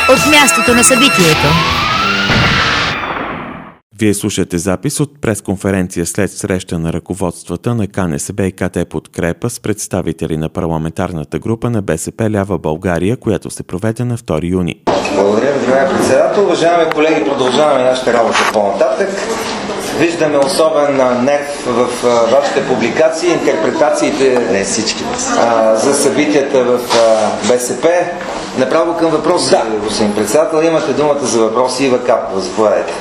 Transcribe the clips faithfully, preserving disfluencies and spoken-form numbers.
от мястото на събитието. Вие слушате запис от пресконференция след среща на ръководствата на КНСБ и КТ Подкрепа с представители на парламентарната група на БСП Лява България, която се проведе на втори юни. Благодаря, господин председател. Уважаеми колеги, продължаваме нашата работа по-нататък. Виждаме особен нерв в вашите публикации, интерпретациите не всички а, за събитията в а, БСП. Направо към въпроса, да. Господин председател, имате думата за въпроси. Ива Капова, заповядайте.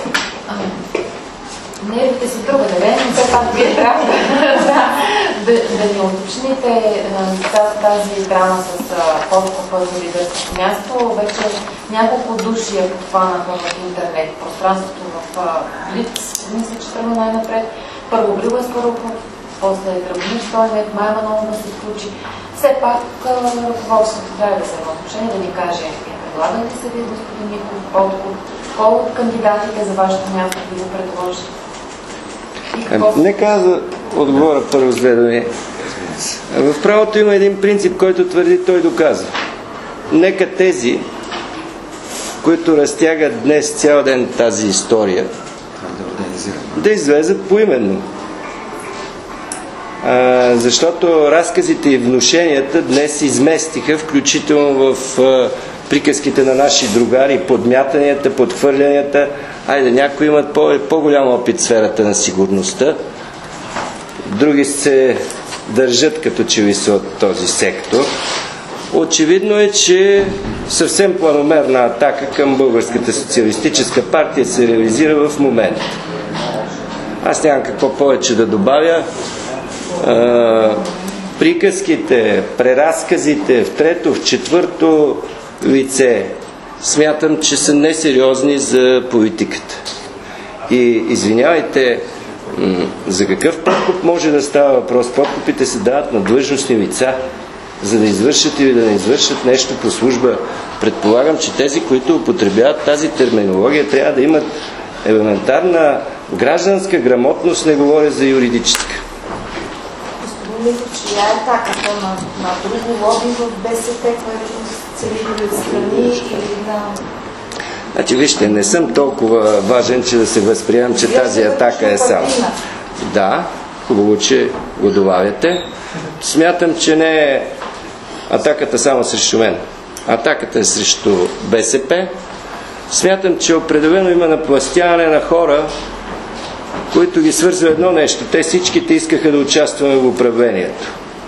Нервите са друга, да не? Но все пак вие трябва да, да, да ни уточните цялата тази драма с подкупа за лидерското място. Вече няколко души я подхванаха в интернет пространството в Блиц. Мисля, че тръгна най-напред. Първо Григор Скороков, после Драгомир Стойнев, Майя Манолова се включи. Все пак ръководството трябва да се има отношение, да ни каже, предлагате се вие, господин Миков, подкуп, кой от кандидатите за вашето място ви го предложи? Нека да отговоря първо с две думи. В правото има един принцип, който твърди, той доказва. Нека тези, които разтягат днес цял ден тази история, да излезат поименно. А, защото разказите и внушенията днес изместиха, включително в а, приказките на наши другари, подмятанията, подхвърлянията. Айде, някои имат по- по-голям опит в сферата на сигурността, други се държат като че ли са от този сектор. Очевидно е, че съвсем планомерна атака към Българската социалистическа партия се реализира в момента. Аз нямам какво повече да добавя. А, приказките, преразказите в трето, в четвърто лице смятам, че са несериозни за политиката. И извинявайте, за какъв подкуп може да става въпрос? Подкупите се дават на длъжностни лица, за да извършат или да не извършат нещо по служба. Предполагам, че тези, които употребяват тази терминология, трябва да имат елементарна гражданска грамотност, не говоря за юридическа. Господин Митов, чия е атаката на, на друго лоби в БСП, което цели да страни или на... Значи, вижте, не съм толкова важен, че да се възприемам, че тази атака е само. Да, хубаво, че го добавяте. Смятам, че не е атаката само срещу мен. Атаката е срещу БСП. Смятам, че определено има напластяване на хора, които ги свързва едно нещо. Те всичките искаха да участваме в управлението.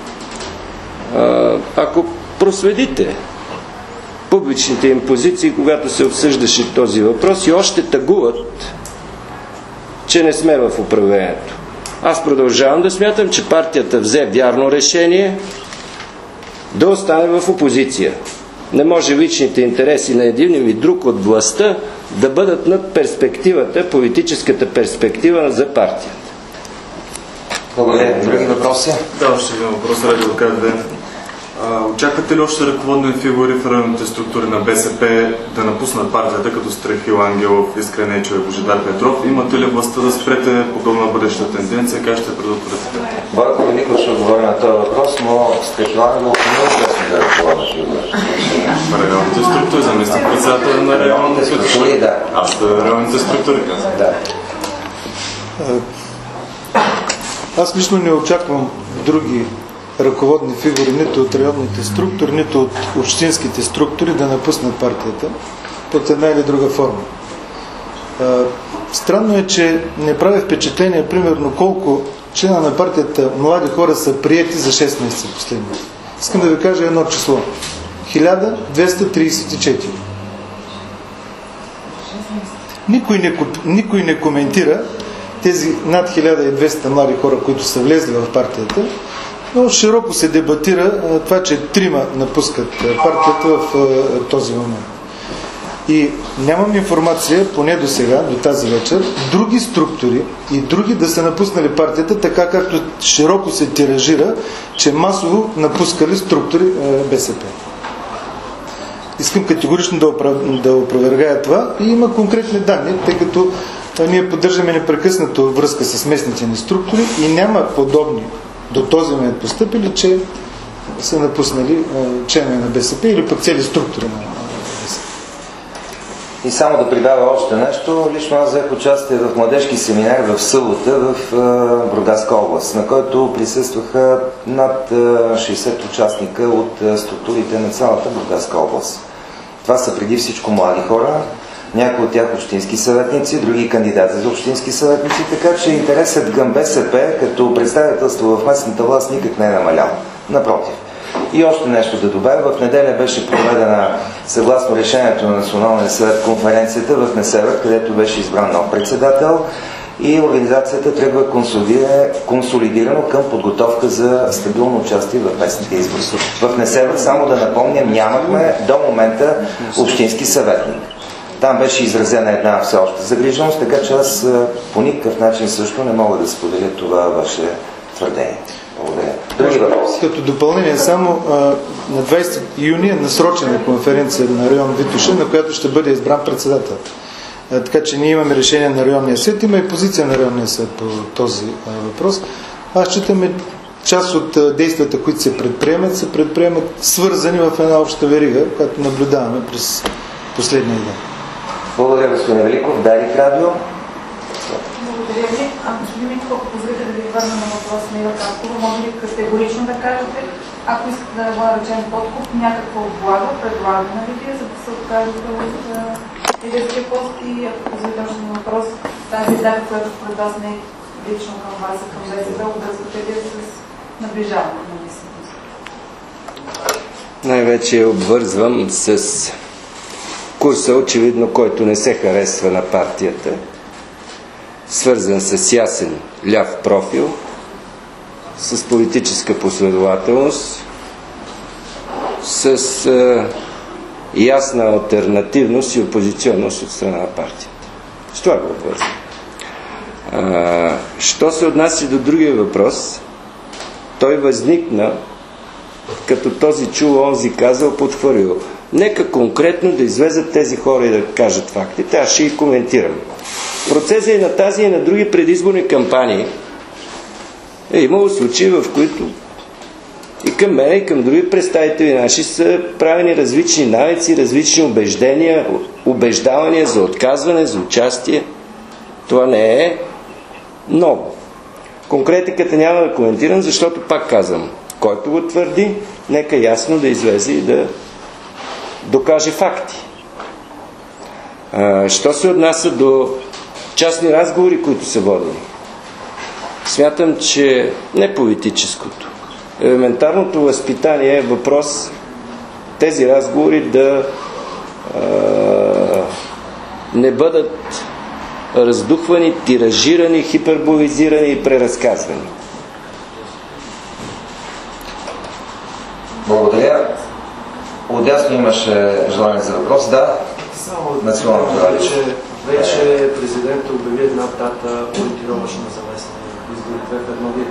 А, ако проследите публичните им позиции, когато се обсъждаше този въпрос, и още тъгуват, че не сме в управлението. Аз продължавам да смятам, че партията взе вярно решение да остане в опозиция. Не може личните интереси на един или друг от властта да бъдат над перспективата, политическата перспектива за партията. Благодаря. Други въпроси? Да, още един въпрос, Радио КД. Очаквате ли още ръководни фигури в районните структури на БСП да напуснат партията, като Страхил Ангелов, Искрен Нейчев и Божидар Петров? Имате ли властта да спрете подобна бъдеща тенденция? Как ще предотвратите? Бойко Великов ще отговори на този въпрос, но Страхил Ангелов не е участник да ръководна фигура. Районните структури, заместник председател на районните структури. Да. Аз да районните структури казвам. Да. Аз лично не очаквам други ръководни фигури, нито от районните структури, нито от общинските структури да напуснат партията под една или друга форма. Странно е, че не прави впечатление, примерно, колко члена на партията млади хора са приети за шест месеца последно. Искам да ви кажа едно число. хиляда двеста тридесет и четири. Никой не, никой не коментира тези над хиляда и двеста млади хора, които са влезли в партията, но широко се дебатира това, че трима напускат партията в този момент. И нямам информация, поне до сега, до тази вечер, други структури и други да са напуснали партията, така както широко се тиражира, че масово напускали структури БСП. Искам категорично да, оправ... да опровергая това и има конкретни данни, тъй като ние поддържаме непрекъснато връзка с местните ни структури и няма подобни до този момент постъпили, че са напуснали членове на БСП или пък цели структури на БСП. И само да прибавя още нещо, лично аз взех участие в младежки семинар в събота в Бургаска област, на който присъстваха над шейсет участника от структурите на цялата Бургаска област. Това са преди всичко млади хора, някои от тях общински съветници, други кандидати за общински съветници, така че интересът към БСП като представителство в местната власт никак не е намалял. Напротив. И още нещо да добавя. В неделя беше проведена, съгласно решението на Националния съвет, конференцията в Несебър, където беше избран нов председател и организацията тръгва консолидирано към подготовка за стабилно участие в местните избори. В Несебър, само да напомням, нямахме до момента общински съветник. Там беше изразена една все още загриженост, така че аз по никакъв начин също не мога да споделя това ваше твърдение. Благодаря. Други въпроси? Като допълнение, само а, на двайсети юни е насрочена конференция на район Витоша, на която ще бъде избран председател. А, така че ние имаме решение на районния съд, има и позиция на районния съд по този а, въпрос. Аз считаме, част от а, действията, които се предприемат, се предприемат свързани в една обща верига, която наблюдаваме през последния ден. Благодаря, господин Великов. Дарик Радио. Благодаря ви. А господин Миков, ако позволите да ви върна на въпроса на Ива Карпова, може ли категорично да кажете, ако искате да речем подкуп, някаква облага, предлагана ли вие, за да се откажете от лидерския пост и ако позволите още на въпрос, тази дата, която според вас не е лично към вас, а към БСП, обвързвате ли с наближаване на мисленето? Най-вече обвързвам с курса, очевидно, който не се харесва на партията, свързан с ясен ляв профил, с политическа последователност, с е, ясна алтернативност и опозиционност от страна на партията. С това го обвързвам. Що се отнася до другия въпрос, той възникна като този чул, онзи казал, подхвърлил. Нека конкретно да излезат тези хора и да кажат фактите, аз ще ги коментирам. В процеса и на тази и на други предизборни кампании е имало случаи, в които и към мен, и към други представители наши са правени различни навици, различни убеждения, убеждавания за отказване, за участие. Това не е много. Конкретиката няма да коментирам, защото пак казвам, който го твърди, нека ясно да излезе и да докаже факти. А, що се отнася до частни разговори, които са водени? Смятам, че не политическото. Елементарното възпитание е въпрос тези разговори да а, не бъдат раздухвани, тиражирани, хиперболизирани и преразказвани. Благодаря. Отдясно имаше желание за въпрос. Да, националното радио. Вече президентът обяви една дата ориентировъчна за местни избори в едно вид.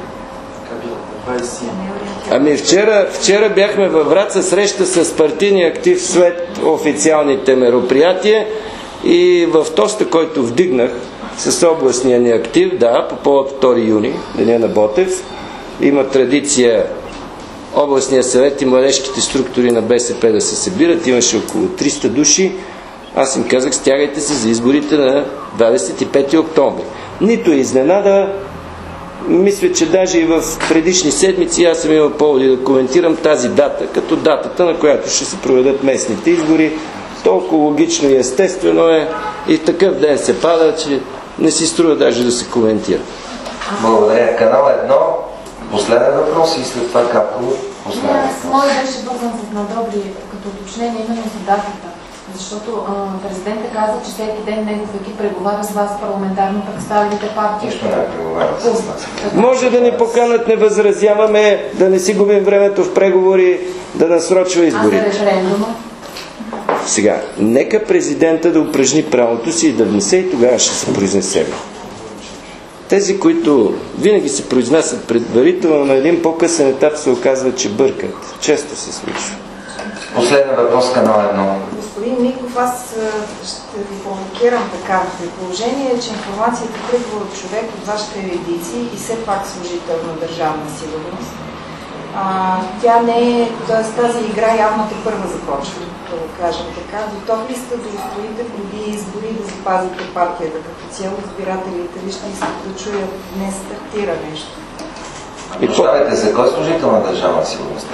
Ами вчера, вчера бяхме във Враца, среща с партийния актив след официалните мероприятия и в тоста, който вдигнах с областния ни актив, да, по повод втори юни, деня на Ботев, има традиция областния съвет и младежките структури на БСП да се събират, имаше около триста души. Аз им казах, стягайте се за изборите на двадесет и пети октомври. Нито е изненада. Мисля, че даже и в предишни седмици аз съм имал поводи да коментирам тази дата, като датата, на която ще се проведат местните избори. Толкова логично и естествено е и в такъв ден се пада, че не си струва даже да се коментира. Благодаря. Канал едно, последен въпрос и след това Капко, последен въпрос. Мой беше вързан с надобри като уточнение именно за датата. Защото а, президентът каза, че всеки ден негов екип преговаря с вас, парламентарно представените партии. Нищо не преговаря с нас. Може да ни поканат, не възразяваме, да не си губим времето в преговори, да насрочва изборите. А за референдума? Сега, нека президента да упражни правото си и да внесе и тогава ще се произнесем. Тези, които винаги се произнасят предварително, на един по-късен етап се оказва, че бъркат. Често се случва. Последен въпрос, канал едно. Господин Миков, аз ще ви провокирам така. При положение, че информацията тръгва от човек от вашите редици и все пак служител на държавна сигурност, а, тя не е, т.е. тази игра явно те първа започва. да го кажем така. Готов ли сте да устроите преди избори да запазите партията като цяло? Избирателите ли ще искат да чуят днес стартира нещо? Прощавайте, за кой служител на държавна сигурност?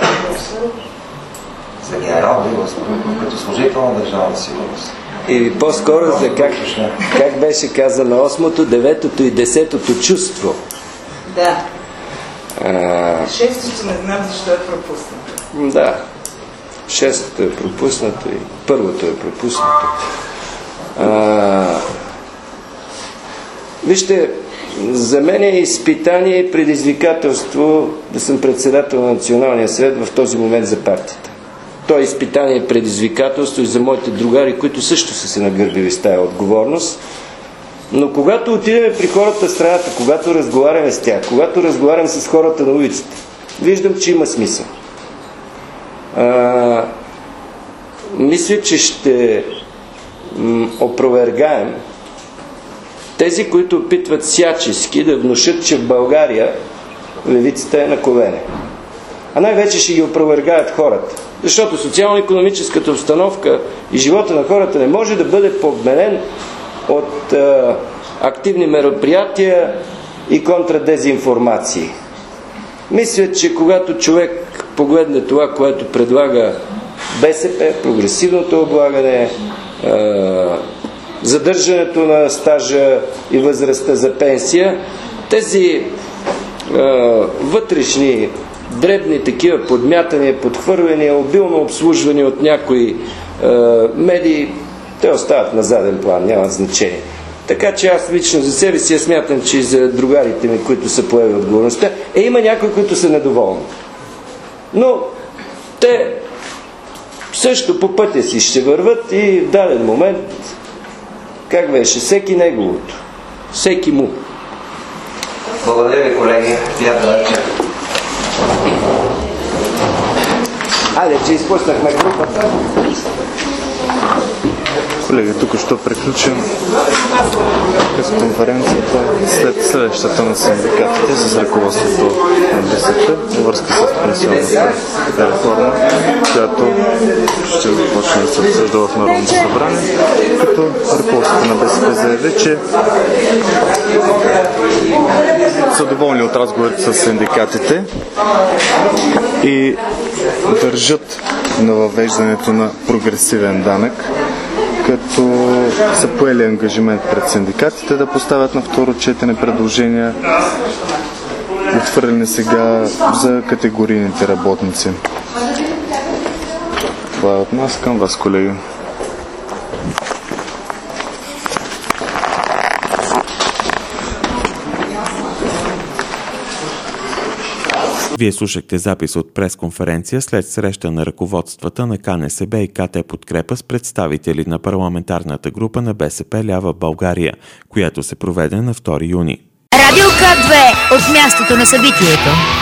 За генерал ли като служител на държавна сигурност? Или по-скоро за как, как беше казано осмото, деветото и десетото чувство. Да. А... Шестото не знам защо е пропуснато. Да. Шестото е пропуснато и първото е пропуснато. А... Вижте, за мен е изпитание и предизвикателство да съм председател на Националния съвет в този момент за партията. То е изпитание и предизвикателство и за моите другари, които също са се нагърбили с тая отговорност. Но когато отидем при хората в страната, когато разговаряме с тях, когато разговарям с хората на улицата, виждам, че има смисъл. А, мисля, че ще м, опровергаем тези, които опитват всячески да внушат, че в България левицата е на колене. А най-вече ще ги опровергаят хората. Защото социално-икономическата обстановка и живота на хората не може да бъде подменен от е, активни мероприятия и контрадезинформации. Мисля, че когато човек погледне това, което предлага БСП, прогресивното облагане, е, задържането на стажа и възрастта за пенсия, тези е, вътрешни дребни такива подмятания, подхвърляния, обилно обслужвани от някои е, медии, те остават на заден план, нямат значение. Така че аз лично за себе си я смятам, че и за другарите ми, които са поели отговорността, е има някои, които са недоволни. Но те също по пътя си ще върват и в даден момент, как беше, всеки неговото, всеки му. Благодаря ви, колеги. Приятна вечер. Айде, че изпуснахме групата. Колеги, тук ще приключим пресконференцията след следващата на синдикатите с ръководството на БСП във връзка с пенсионната реформа, която ще започне да се обсъжда в Народното събрание, като ръководството на БСП заяви, че са доволни от разговорите с синдикатите и държат на въвеждането на прогресивен данък, като са поели ангажимент пред синдикатите да поставят на второ четене предложения, отвърлени сега за категорийните работници. Това е от нас към вас, колеги. Вие слушахте запис от пресконференция след среща на ръководствата на КНСБ и КТ Подкрепа с представители на парламентарната група на БСП Лява България, която се проведе на втори юни. Радио К две от мястото на събитието.